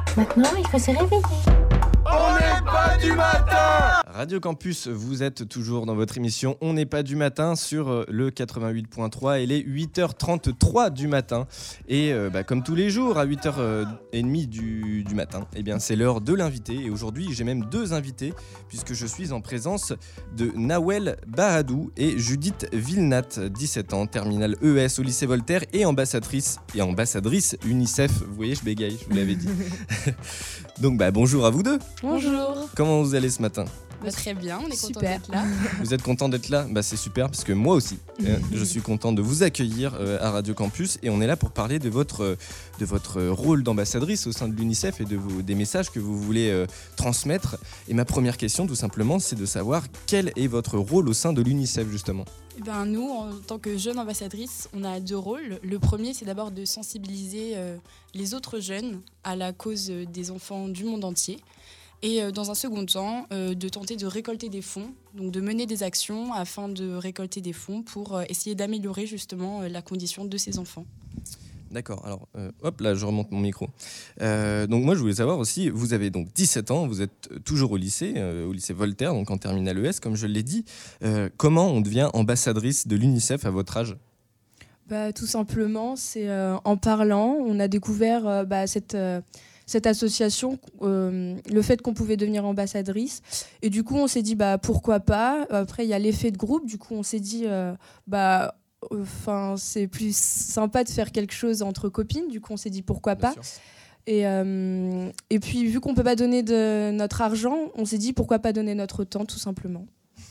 Maintenant, il faut se réveiller. On n'est pas du matin. Radio Campus, vous êtes toujours dans votre émission On n'est pas du matin sur le 88.3 et les 8h33 du matin. Et comme tous les jours à 8h30 du matin, eh bien, c'est l'heure de l'invité. Et aujourd'hui, j'ai même deux invités puisque je suis en présence de Nawel Baradou et Judith Villenat, 17 ans, terminale ES au lycée Voltaire et ambassadrice UNICEF. Vous voyez, je bégaye, je vous l'avais dit. Donc bonjour à vous deux. Bonjour. Comment vous allez ce matin ? Très bien, on est content Super. d'être là. Vous êtes content d'être là ? C'est super parce que moi aussi, je suis content de vous accueillir à Radio Campus et on est là pour parler de votre rôle d'ambassadrice au sein de l'UNICEF et des messages que vous voulez transmettre. Et ma première question tout simplement, c'est de savoir quel est votre rôle au sein de l'UNICEF justement ? Nous, en tant que jeune ambassadrice, on a deux rôles. Le premier, c'est d'abord de sensibiliser les autres jeunes à la cause des enfants du monde entier. Et dans un second temps, de tenter de récolter des fonds, donc de mener des actions afin de récolter des fonds pour essayer d'améliorer justement la condition de ces enfants. D'accord, alors hop là je remonte mon micro. Donc moi je voulais savoir aussi, vous avez donc 17 ans, vous êtes toujours au lycée Voltaire, donc en terminale ES comme je l'ai dit. Comment on devient ambassadrice de l'UNICEF à votre âge ? Tout simplement, c'est en parlant, on a découvert cette association, le fait qu'on pouvait devenir ambassadrice. Et du coup, on s'est dit, pourquoi pas ? Après, il y a l'effet de groupe. Du coup, on s'est dit, c'est plus sympa de faire quelque chose entre copines. Du coup, on s'est dit, pourquoi pas ? Et puis, vu qu'on ne peut pas donner de notre argent, on s'est dit, pourquoi pas donner notre temps, tout simplement.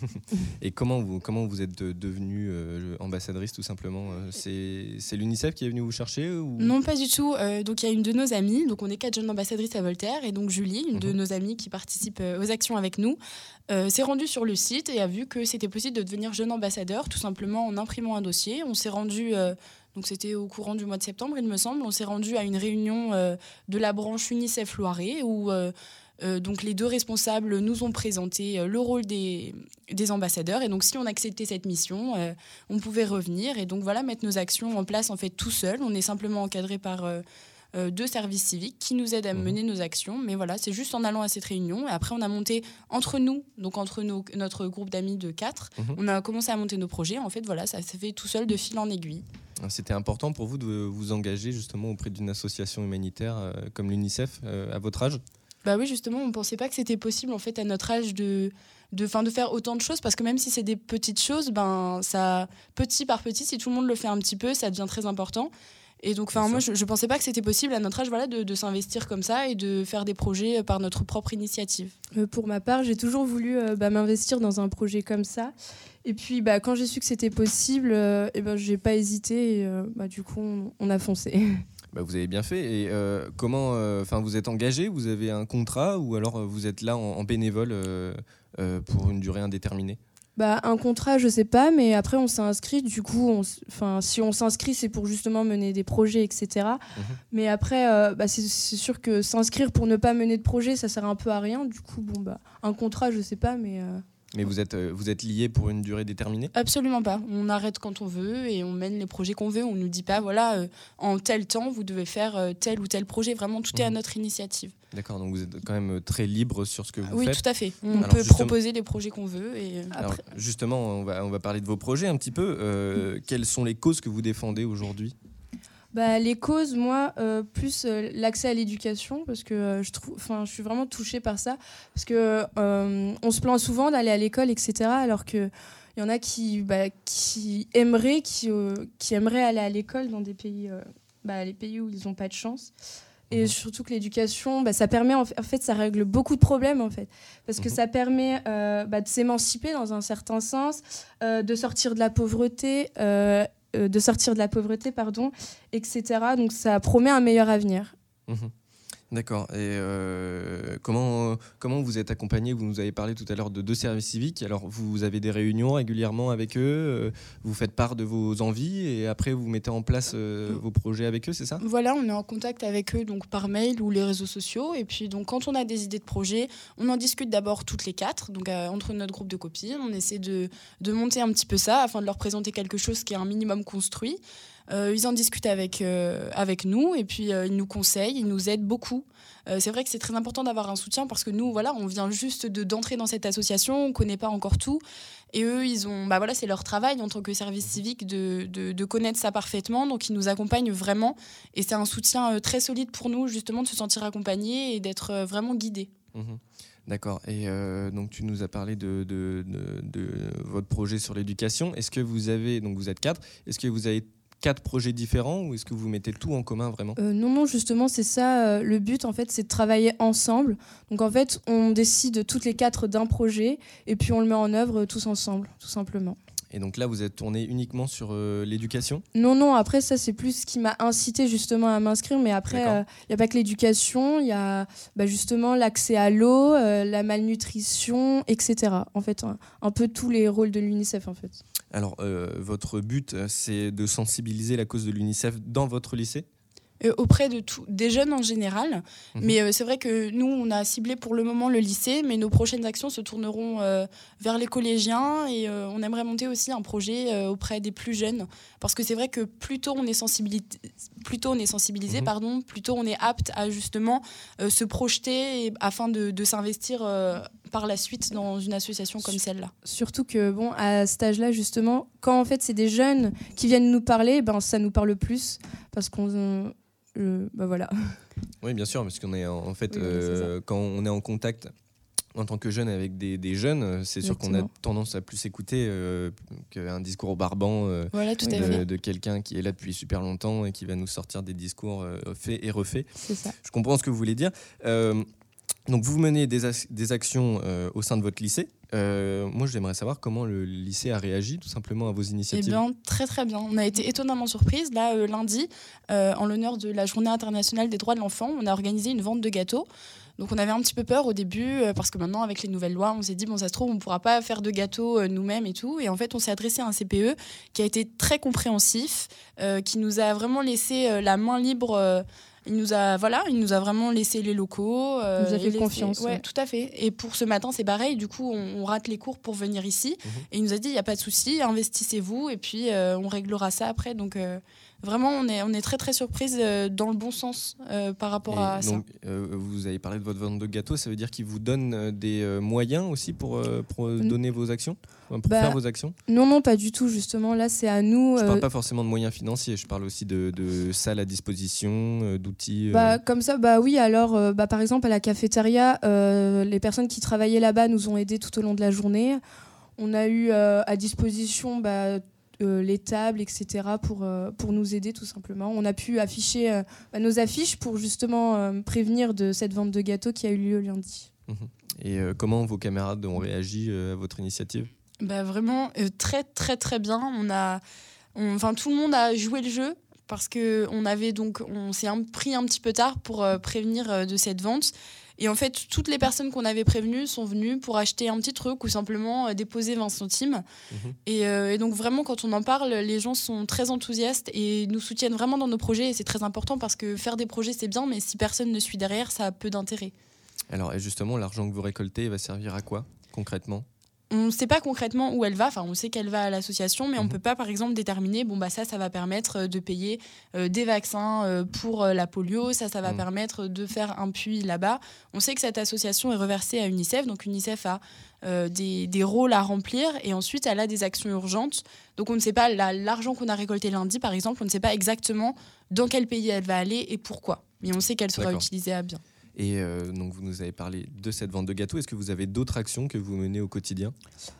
Et comment vous êtes devenue ambassadrice tout simplement ? C'est l'UNICEF qui est venu vous chercher ou... Non, pas du tout. Donc il y a une de nos amies, donc on est 4 jeunes ambassadrices à Voltaire, et donc Julie, une de nos amies qui participe aux actions avec nous, s'est rendue sur le site et a vu que c'était possible de devenir jeune ambassadeur, tout simplement en imprimant un dossier. On s'est rendu... Donc c'était au courant du mois de septembre, il me semble. On s'est rendu à une réunion de la branche UNICEF Loiret où donc les deux responsables nous ont présenté le rôle des ambassadeurs. Et donc si on acceptait cette mission, on pouvait revenir et donc voilà, mettre nos actions en place en fait tout seul. On est simplement encadré par deux services civiques qui nous aident à mener nos actions. Mais voilà, c'est juste en allant à cette réunion. Et après, on a monté entre nous, donc notre groupe d'amis de 4, on a commencé à monter nos projets. En fait, voilà, ça s'est fait tout seul de fil en aiguille. C'était important pour vous de vous engager justement auprès d'une association humanitaire comme l'UNICEF à votre âge ? Oui, justement, on ne pensait pas que c'était possible en fait à notre âge de faire autant de choses, parce que même si c'est des petites choses, ça, petit par petit, si tout le monde le fait un petit peu, ça devient très important. Et donc, moi, je ne pensais pas que c'était possible à notre âge de s'investir comme ça et de faire des projets par notre propre initiative. Pour ma part, j'ai toujours voulu m'investir dans un projet comme ça. Et puis, quand j'ai su que c'était possible, je n'ai pas hésité. Et, du coup, on a foncé. Vous avez bien fait. Et comment vous êtes engagé ? Vous avez un contrat ou alors vous êtes là en bénévole pour une durée indéterminée ? Un contrat, je sais pas, mais après on s'est inscrit. Du coup, si on s'inscrit, c'est pour justement mener des projets, etc. Mais après, c'est sûr que s'inscrire pour ne pas mener de projet, ça sert un peu à rien. Du coup, un contrat, je sais pas, mais... Mais vous êtes liés pour une durée déterminée ? Absolument pas. On arrête quand on veut et on mène les projets qu'on veut. On nous dit pas, en tel temps, vous devez faire tel ou tel projet. Vraiment, tout est à notre initiative. D'accord, donc vous êtes quand même très libre sur ce que vous faites. Oui, tout à fait. On peut proposer les projets qu'on veut. Et alors, justement, on va parler de vos projets un petit peu. Quelles sont les causes que vous défendez aujourd'hui ? Les causes, moi, plus l'accès à l'éducation, parce que je suis vraiment touchée par ça, parce que on se plaint souvent d'aller à l'école, etc., alors que il y en a qui aimeraient aller à l'école dans des pays, les pays où ils n'ont pas de chance. Et surtout que l'éducation, ça permet, en fait, ça règle beaucoup de problèmes, en fait. Parce que ça permet de s'émanciper dans un certain sens, de sortir de la pauvreté, etc. Donc ça promet un meilleur avenir. D'accord. Et comment vous êtes accompagné ? Vous nous avez parlé tout à l'heure de deux services civiques. Alors, vous avez des réunions régulièrement avec eux, vous faites part de vos envies et après, vous mettez en place vos projets avec eux, c'est ça ? Voilà, on est en contact avec eux donc par mail ou les réseaux sociaux. Et puis, donc, quand on a des idées de projets, on en discute d'abord toutes les 4, donc entre notre groupe de copines. On essaie de monter un petit peu ça afin de leur présenter quelque chose qui est un minimum construit. Ils en discutent avec nous et puis ils nous conseillent, ils nous aident beaucoup. C'est vrai que c'est très important d'avoir un soutien parce que nous, voilà, on vient juste d'entrer dans cette association, on ne connaît pas encore tout. Et eux, c'est leur travail en tant que service civique de connaître ça parfaitement. Donc, ils nous accompagnent vraiment. Et c'est un soutien très solide pour nous, justement, de se sentir accompagnés et d'être vraiment guidés. D'accord. Et donc, tu nous as parlé de votre projet sur l'éducation. Est-ce que vous avez, donc vous êtes 4, est-ce que vous avez 4 projets différents ou est-ce que vous mettez tout en commun vraiment ? Non, justement, c'est ça. Le but, en fait, c'est de travailler ensemble. Donc, en fait, on décide toutes les 4 d'un projet et puis on le met en œuvre tous ensemble, tout simplement. Et donc là, vous êtes tourné uniquement sur l'éducation ? Non, après, ça, c'est plus ce qui m'a incité justement à m'inscrire. Mais après, il n'y a pas que l'éducation, il y a justement l'accès à l'eau, la malnutrition, etc. En fait, un peu tous les rôles de l'UNICEF, en fait. Alors, votre but, c'est de sensibiliser la cause de l'UNICEF dans votre lycée ? Auprès des jeunes en général. Mais c'est vrai que nous, on a ciblé pour le moment le lycée, mais nos prochaines actions se tourneront vers les collégiens et on aimerait monter aussi un projet auprès des plus jeunes. Parce que c'est vrai que plus tôt on est sensibilisé, plus tôt on est apte à justement se projeter afin de s'investir par la suite dans une association comme celle-là. Surtout que, à cet âge-là, justement, quand en fait c'est des jeunes qui viennent nous parler, ça nous parle plus parce qu'on... voilà. Oui, bien sûr, parce qu'on est en fait, oui, quand on est en contact en tant que jeune avec des jeunes, c'est sûr qu'on a tendance à plus écouter qu'un discours barbant de quelqu'un qui est là depuis super longtemps et qui va nous sortir des discours faits et refaits. C'est ça. Je comprends ce que vous voulez dire. Donc vous menez des actions au sein de votre lycée. Moi, j'aimerais savoir comment le lycée a réagi tout simplement à vos initiatives. Eh bien, très très bien. On a été étonnamment surprise. Là, lundi, en l'honneur de la Journée internationale des droits de l'enfant, on a organisé une vente de gâteaux. Donc on avait un petit peu peur au début parce que maintenant, avec les nouvelles lois, on s'est dit, ça se trouve, on ne pourra pas faire de gâteaux nous-mêmes et tout. Et en fait, on s'est adressé à un CPE qui a été très compréhensif, qui nous a vraiment laissé la main libre. Il nous a vraiment laissé les locaux. Il nous a fait confiance. Ouais, tout à fait. Et pour ce matin, c'est pareil. Du coup, on rate les cours pour venir ici. Et il nous a dit, il n'y a pas de souci, investissez-vous et puis on réglera ça après. Donc vraiment, on est très très surprise dans le bon sens par rapport à donc, ça. Vous avez parlé de votre vente de gâteaux. Ça veut dire qu'ils vous donnent des moyens aussi pour donner vos actions, pour faire vos actions ? Non, pas du tout. Justement, là, c'est à nous. Je ne parle pas forcément de moyens financiers. Je parle aussi de salles à disposition, d'outils. Comme ça, oui. Alors, par exemple, à la cafétéria, les personnes qui travaillaient là-bas nous ont aidés tout au long de la journée. On a eu à disposition les tables, etc. pour nous aider tout simplement. On a pu afficher nos affiches pour justement prévenir de cette vente de gâteaux qui a eu lieu lundi. Et comment vos camarades ont réagi à votre initiative ? Vraiment très très très bien. Tout le monde a joué le jeu parce que on s'est pris un petit peu tard pour prévenir de cette vente. Et en fait, toutes les personnes qu'on avait prévenues sont venues pour acheter un petit truc ou simplement déposer 20 centimes. Et donc vraiment, quand on en parle, les gens sont très enthousiastes et nous soutiennent vraiment dans nos projets. Et c'est très important parce que faire des projets, c'est bien, mais si personne ne suit derrière, ça a peu d'intérêt. Alors, et justement, l'argent que vous récoltez va servir à quoi, concrètement ? On ne sait pas concrètement où elle va, on sait qu'elle va à l'association, mais on ne peut pas par exemple déterminer, ça va permettre de payer des vaccins pour la polio, ça va permettre de faire un puits là-bas. On sait que cette association est reversée à UNICEF, donc UNICEF a des rôles à remplir et ensuite elle a des actions urgentes. Donc on ne sait pas, l'argent qu'on a récolté lundi par exemple, on ne sait pas exactement dans quel pays elle va aller et pourquoi. Mais on sait qu'elle sera utilisée à bien. Et donc vous nous avez parlé de cette vente de gâteaux. Est-ce que vous avez d'autres actions que vous menez au quotidien ?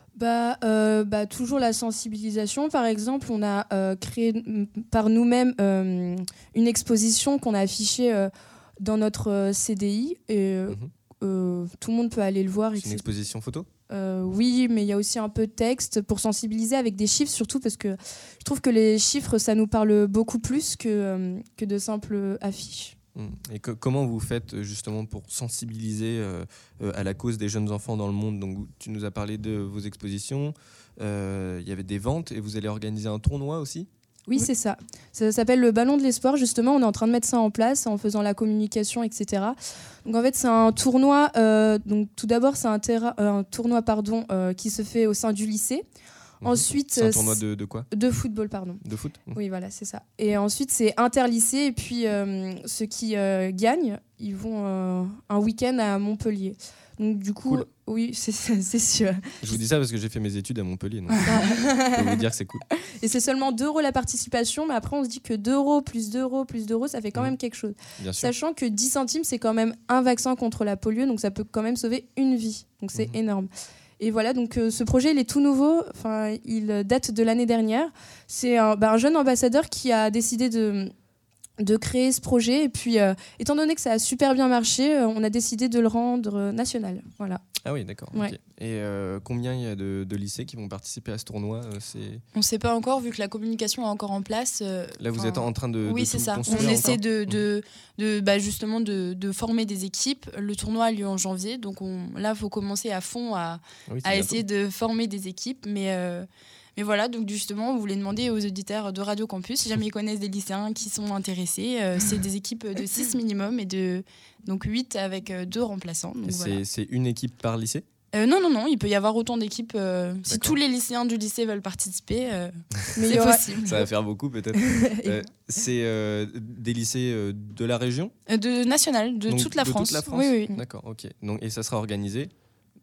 Toujours la sensibilisation. Par exemple, on a créé par nous-mêmes une exposition qu'on a affichée dans notre CDI. Et tout le monde peut aller le voir. C'est une exposition photo ? Oui, mais il y a aussi un peu de texte pour sensibiliser avec des chiffres, surtout parce que je trouve que les chiffres, ça nous parle beaucoup plus que de simples affiches. Et comment vous faites justement pour sensibiliser à la cause des jeunes enfants dans le monde ? Donc, tu nous as parlé de vos expositions, il y avait des ventes et vous allez organiser un tournoi aussi ? Oui, c'est ça. Ça s'appelle le Ballon de l'Espoir. Justement, on est en train de mettre ça en place en faisant la communication, etc. Donc en fait, c'est un tournoi. Donc tout d'abord, c'est un tournoi qui se fait au sein du lycée. Ensuite, c'est un tournoi de quoi ? De football, pardon. De foot ? Oui, voilà, c'est ça. Et ensuite, c'est interlycée. Et puis, ceux qui gagnent, ils vont un week-end à Montpellier. Donc, du coup, cool. Oui, c'est sûr. Je vous dis ça parce que j'ai fait mes études à Montpellier. Donc je peux vous dire que c'est cool. Et c'est seulement 2 € la participation. Mais après, on se dit que 2 € plus 2 € plus 2 €, ça fait quand même quelque chose. Bien sûr. Sachant que 10 centimes, c'est quand même un vaccin contre la polio. Donc, ça peut quand même sauver une vie. Donc, c'est énorme. Et voilà, donc ce projet, il est tout nouveau. Enfin, il date de l'année dernière. C'est un jeune ambassadeur qui a décidé de créer ce projet. Et puis, étant donné que ça a super bien marché, on a décidé de le rendre national. Voilà. Ah oui, d'accord. Ouais. Okay. Et combien il y a de lycées qui vont participer à ce tournoi On ne sait pas encore, vu que la communication est encore en place. Là, vous êtes en train de oui, de c'est tout ça. construire. On essaie encore justement de former des équipes. Le tournoi a lieu en janvier, donc là, il faut commencer à fond à essayer de former des équipes. Mais voilà, donc justement, on voulait demander aux auditeurs de Radio Campus, si jamais ils connaissent des lycéens qui sont intéressés. C'est des équipes de 6 minimum et donc 8 avec 2 remplaçants. Donc voilà. C'est une équipe par lycée ? Non, il peut y avoir autant d'équipes. Si tous les lycéens du lycée veulent participer, c'est possible. Ça va faire beaucoup peut-être. C'est des lycées de la région ? De national, de toute la France. Toute la France ? Oui. D'accord, ok. Donc, et ça sera organisé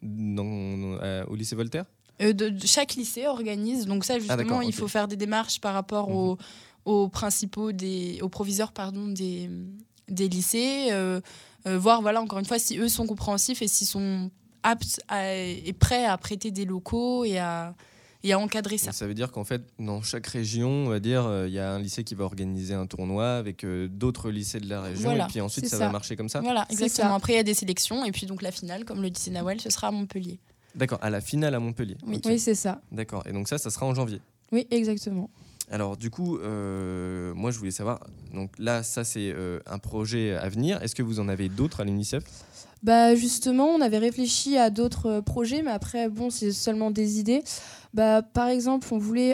au lycée Voltaire ? Chaque lycée organise, donc ça justement il faut faire des démarches par rapport aux principaux aux proviseurs des lycées, voir voilà encore une fois si eux sont compréhensifs et s'ils sont aptes et prêts à prêter des locaux et à encadrer ça. Ça veut dire qu'en fait dans chaque région, on va dire, il y a un lycée qui va organiser un tournoi avec d'autres lycées de la région, voilà, et puis ensuite ça va marcher comme ça. Voilà, exactement. Après il y a des sélections et puis donc la finale, comme le lycée Nawel, ce sera à Montpellier. D'accord, à la finale à Montpellier. Oui, Okay. oui, c'est ça. D'accord, et donc ça sera en janvier. Oui, exactement. Alors du coup, moi je voulais savoir, donc là ça c'est un projet à venir, est-ce que vous en avez d'autres à l'UNICEF ? Justement, on avait réfléchi à d'autres projets, mais après, bon, c'est seulement des idées. Par exemple, on voulait...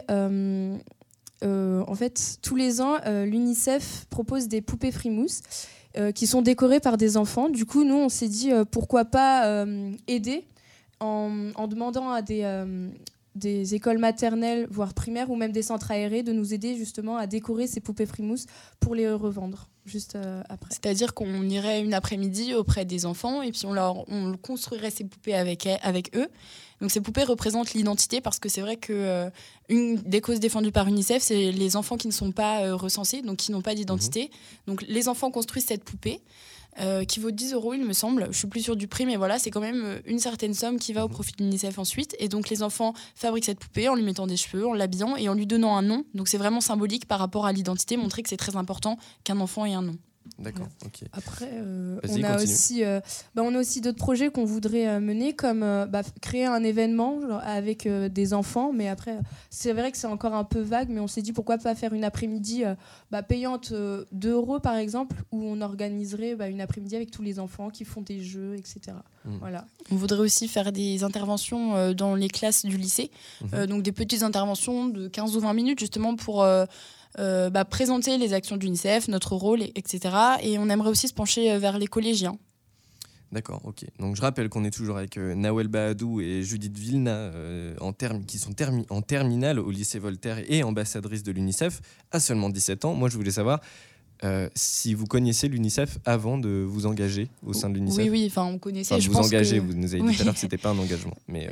en fait, tous les ans, l'UNICEF propose des poupées Frimousse qui sont décorées par des enfants. Du coup, nous, on s'est dit, pourquoi pas aider en demandant à des écoles maternelles, voire primaires, ou même des centres aérés, de nous aider justement à décorer ces poupées Frimousse pour les revendre juste après. C'est-à-dire qu'on irait une après-midi auprès des enfants et puis on construirait ces poupées avec eux. Donc ces poupées représentent l'identité, parce que c'est vrai que une des causes défendues par UNICEF, c'est les enfants qui ne sont pas recensés, donc qui n'ont pas d'identité. Donc les enfants construisent cette poupée qui vaut 10 €, il me semble. Je suis plus sûre du prix, mais voilà, c'est quand même une certaine somme qui va au profit de l'UNICEF ensuite. Et donc les enfants fabriquent cette poupée en lui mettant des cheveux, en l'habillant et en lui donnant un nom. Donc c'est vraiment symbolique par rapport à l'identité, montrer que c'est très important qu'un enfant ait un nom. D'accord, ok. Après, Vas-y, on a aussi d'autres projets qu'on voudrait mener, comme créer un événement avec des enfants. Mais après, c'est vrai que c'est encore un peu vague, mais on s'est dit pourquoi pas faire une après-midi payante 2 € par exemple, où on organiserait une après-midi avec tous les enfants qui font des jeux, etc. Voilà. On voudrait aussi faire des interventions dans les classes du lycée, donc des petites interventions de 15 ou 20 minutes justement pour... présenter les actions d'UNICEF, notre rôle, etc. Et on aimerait aussi se pencher vers les collégiens. D'accord, ok. Donc je rappelle qu'on est toujours avec Nawel Bahadou et Judith Vilna, qui sont en terminale au lycée Voltaire et ambassadrices de l'UNICEF à seulement 17 ans. Moi, je voulais savoir si vous connaissiez l'UNICEF avant de vous engager au sein de l'UNICEF. Oui, on connaissait. Enfin, vous nous avez dit tout à l'heure que c'était pas un engagement. Mais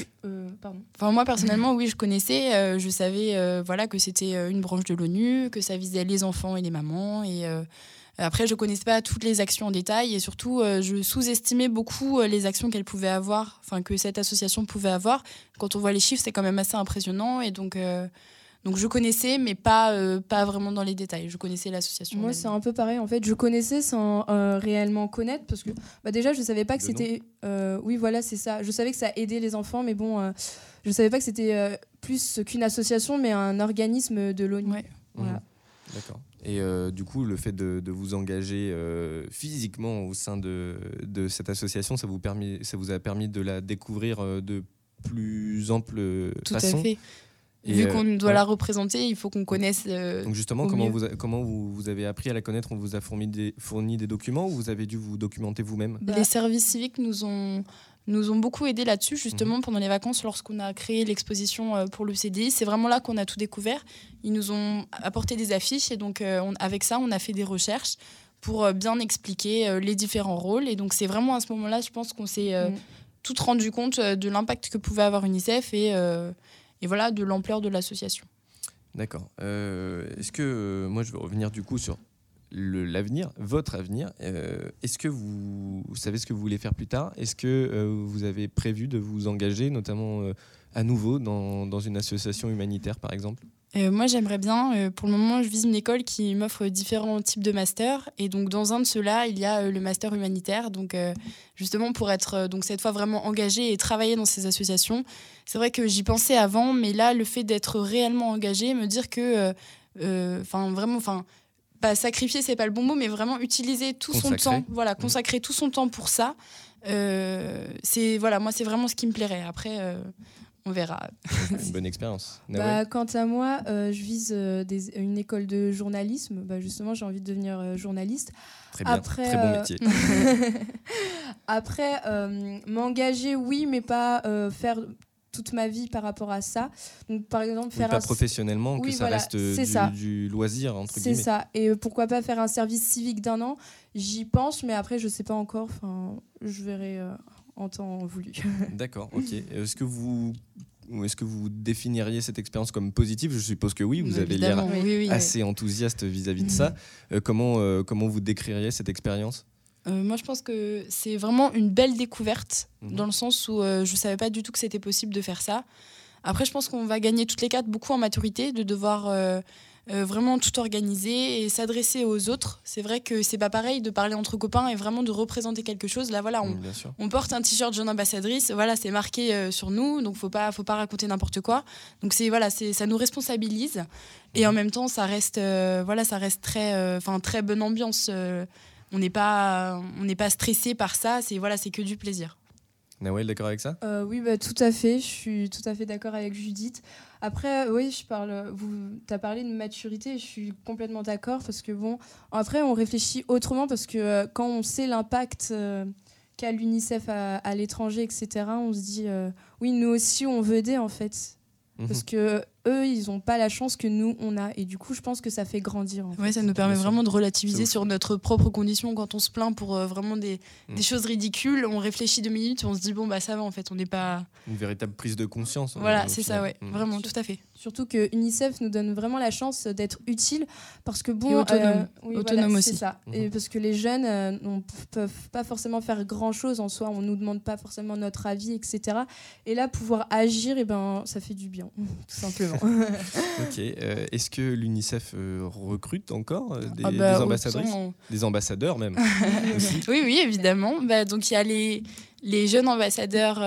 moi personnellement, oui, je connaissais. Je savais que c'était une branche de l'ONU, que ça visait les enfants et les mamans. Et après, je connaissais pas toutes les actions en détail, et surtout, je sous-estimais beaucoup les actions qu'elle pouvait avoir, que cette association pouvait avoir. Quand on voit les chiffres, c'est quand même assez impressionnant, et donc je connaissais, mais pas vraiment dans les détails. Je connaissais l'association. Moi, c'est un peu pareil. En fait, je connaissais sans réellement connaître, parce que déjà, je savais pas que c'était... oui, voilà, c'est ça. Je savais que ça aidait les enfants, mais bon, je savais pas que c'était plus qu'une association, mais un organisme de l'ONU. Ouais. Voilà. D'accord. Et du coup, le fait de vous engager physiquement au sein de cette association, ça vous a permis de la découvrir de plus ample façon. Tout à fait. Vu qu'on doit la représenter, il faut qu'on connaisse. Donc justement, comment vous avez appris à la connaître ? On vous a fourni des documents, ou vous avez dû vous documenter vous-même ? Les services civiques nous ont nous ont beaucoup aidés là-dessus, justement, pendant les vacances, lorsqu'on a créé l'exposition pour le CDI. C'est vraiment là qu'on a tout découvert. Ils nous ont apporté des affiches et donc avec ça, on a fait des recherches pour bien expliquer les différents rôles. Et donc, c'est vraiment à ce moment-là, je pense qu'on s'est tout rendu compte de l'impact que pouvait avoir UNICEF et voilà, de l'ampleur de l'association. D'accord. Est-ce que moi, je vais revenir du coup sur l'avenir, votre avenir. Est-ce que vous savez ce que vous voulez faire plus tard ? Est-ce que vous avez prévu de vous engager, notamment à nouveau dans une association humanitaire, par exemple ? Moi, j'aimerais bien. Pour le moment, je vise une école qui m'offre différents types de masters. Et donc, dans un de ceux-là, il y a le master humanitaire. Donc, justement, pour être donc, cette fois vraiment engagée et travailler dans ces associations. C'est vrai que j'y pensais avant, mais là, le fait d'être réellement engagée, me dire que, vraiment, pas sacrifier, c'est pas le bon mot, mais vraiment utiliser tout son temps. Voilà, consacrer tout son temps pour ça. Moi, c'est vraiment ce qui me plairait. Après. On verra. Une bonne expérience. Quant à moi, je vise une école de journalisme. Justement, j'ai envie de devenir journaliste. Très bien, très bon métier. Après, m'engager, oui, mais pas faire toute ma vie par rapport à ça. Donc, par exemple, faire pas professionnellement, que ça reste du loisir, entre guillemets. C'est ça. Et pourquoi pas faire un service civique d'1 an ? J'y pense, mais après, je sais pas encore. Je verrai en temps voulu. D'accord, ok. Est-ce que vous définiriez cette expérience comme positive ? Je suppose que oui, vous avez l'air assez enthousiaste vis-à-vis de ça. Comment vous décririez cette expérience ? Moi, je pense que c'est vraiment une belle découverte, dans le sens où je ne savais pas du tout que c'était possible de faire ça. Après, je pense qu'on va gagner toutes les 4 beaucoup en maturité, de devoir vraiment tout organiser et s'adresser aux autres. C'est vrai que c'est pas pareil de parler entre copains et vraiment de représenter quelque chose. Là, voilà, on porte un t-shirt jeune ambassadrice, voilà, c'est marqué sur nous, donc faut pas raconter n'importe quoi. Donc ça nous responsabilise et en même temps, ça reste très bonne ambiance. On n'est pas stressé par ça. C'est que du plaisir. Nawel, d'accord avec ça ? Oui, tout à fait. Je suis tout à fait d'accord avec Judith. Après, oui, tu as parlé de maturité. Je suis complètement d'accord parce que après, on réfléchit autrement parce que quand on sait l'impact qu'a l'UNICEF à l'étranger, etc., on se dit, oui, nous aussi, on veut aider en fait. Parce que eux, ils n'ont pas la chance que nous, on a. Et du coup, je pense que ça fait grandir. Ça nous permet vraiment de relativiser sur notre propre condition. Quand on se plaint pour vraiment des choses ridicules, on réfléchit 2 minutes et on se dit, ça va, en fait, on n'est pas... Une véritable prise de conscience. Voilà, c'est ça, ouais. Vraiment, tout à fait. Surtout que UNICEF nous donne vraiment la chance d'être utile parce que et autonome, autonome aussi. C'est ça. Et parce que les jeunes ne peuvent pas forcément faire grand-chose en soi. On nous demande pas forcément notre avis, etc. Et là, pouvoir agir, ça fait du bien, tout simplement. Ok. Est-ce que l'UNICEF recrute encore des ambassadrices, des ambassadeurs même aussi ? Oui, évidemment. Donc il y a les jeunes ambassadeurs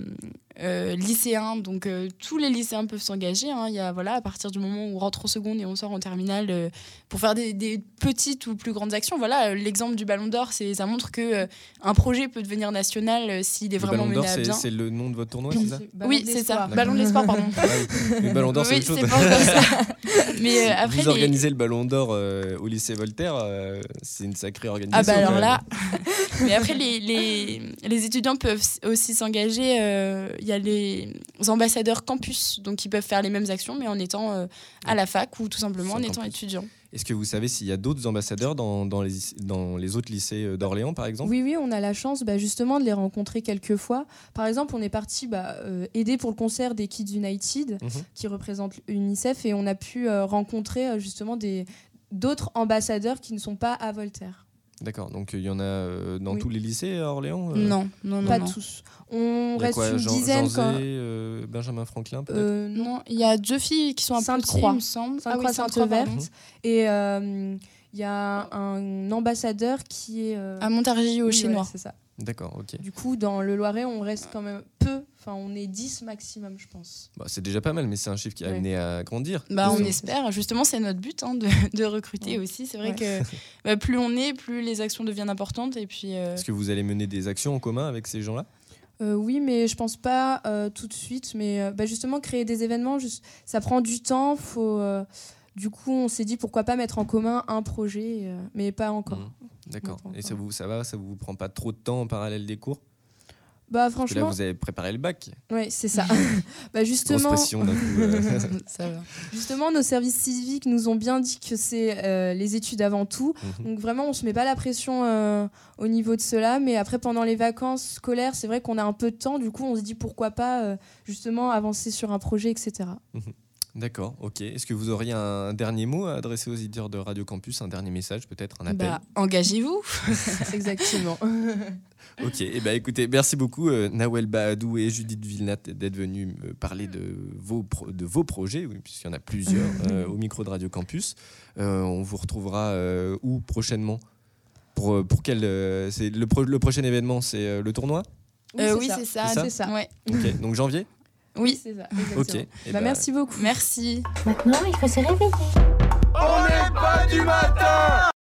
lycéens, donc tous les lycéens peuvent s'engager. Il y a, à partir du moment où on rentre en seconde et on sort en terminale, pour faire des petites ou plus grandes actions. L'exemple du Ballon d'Or, ça montre que un projet peut devenir national s'il est vraiment mené à bien. C'est le nom de votre tournoi, c'est ça ? Oui, c'est ça. Ballon de l'Espoir, pardon. Le Ballon d'Or, c'est autre chose. C'est pas comme ça. Mais après, vous organisez le Ballon d'Or au lycée Voltaire, c'est une sacrée organisation. Alors là. Mais après, les étudiants peuvent aussi s'engager. Il y a les ambassadeurs campus, donc ils peuvent faire les mêmes actions, mais en étant à la fac ou tout simplement en étant étudiant. Est-ce que vous savez s'il y a d'autres ambassadeurs dans les autres lycées d'Orléans, par exemple ? Oui, on a la chance justement de les rencontrer quelques fois. Par exemple, on est parti aider pour le concert des Kids United, qui représente l'UNICEF, et on a pu rencontrer justement d'autres ambassadeurs qui ne sont pas à Voltaire. D'accord, donc il y en a dans tous les lycées à Orléans ? Non, pas tous. On reste une dizaine. Benjamin Franklin, peut-être ? Non, il y a 2 filles qui sont à Sainte-Croix, il me semble. Sainte-Croix-Verte. Et il y a un ambassadeur qui est... à Montargis, au Chinois. C'est ça. D'accord, ok. Du coup, dans le Loiret, on reste quand même peu. On est 10 maximum, je pense. C'est déjà pas mal, mais c'est un chiffre qui a amené à grandir. On espère. Justement, c'est notre but de recruter aussi. C'est vrai que plus on est, plus les actions deviennent importantes. Et puis, Est-ce que vous allez mener des actions en commun avec ces gens-là ? Oui, mais je pense pas tout de suite. Mais justement, créer des événements, ça prend du temps. Du coup, on s'est dit pourquoi pas mettre en commun un projet, mais pas encore. D'accord. Et ça vous prend pas trop de temps en parallèle des cours ? Bah Parce que là, franchement, vous avez préparé le bac. ouais, c'est ça. Bah Grosse justement, pression d'un coup. Ça va. justement, nos services civiques nous ont bien dit que c'est les études avant tout. Donc vraiment, on se met pas la pression au niveau de cela. Mais après, pendant les vacances scolaires, c'est vrai qu'on a un peu de temps. Du coup, on se dit pourquoi pas justement avancer sur un projet, etc. D'accord, ok. Est-ce que vous auriez un dernier mot à adresser aux éditeurs de Radio Campus, un dernier message peut-être, un appel? Bah, engagez-vous. Exactement. Ok, et écoutez, merci beaucoup Nawel Bahadou et Judith Villenat d'être venus me parler de vos projets, oui, puisqu'il y en a plusieurs au micro de Radio Campus. On vous retrouvera où prochainement? Pour quel c'est le prochain événement, c'est le tournoi? Oui, c'est ça. C'est ça C'est ça. Ouais. Ok, donc janvier? Oui. C'est ça. Ok. Exactement. Et Merci beaucoup. Merci. Maintenant, il faut se réveiller. On n'est pas du matin.